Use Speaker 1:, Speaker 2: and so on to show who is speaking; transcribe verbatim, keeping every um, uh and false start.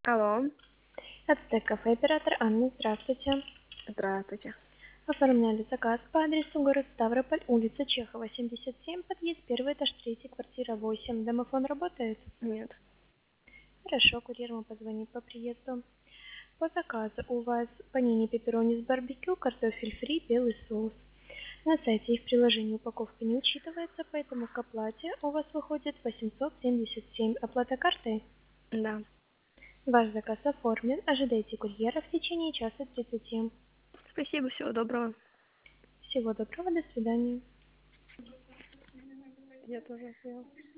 Speaker 1: Алло,
Speaker 2: Ацтек-кафе, оператор Анна, здравствуйте.
Speaker 1: здравствуйте.
Speaker 2: Оформляли заказ по адресу город Ставрополь, улица Чехова, семьдесят семь, подъезд первый, этаж третий, квартира восемь. Домофон работает?
Speaker 1: Нет.
Speaker 2: Хорошо, курьер вам позвонит по приезду. По заказу у вас панини пепперони с барбекю, картофель фри, белый соус. На сайте и в приложении упаковка не учитывается, поэтому к оплате у вас выходит восемьсот семьдесят семь. Оплата картой?
Speaker 1: Да.
Speaker 2: Ваш заказ оформлен. Ожидайте курьера в течение часа тридцати.
Speaker 1: Спасибо, всего доброго.
Speaker 2: Всего доброго, до свидания.
Speaker 1: Я тоже.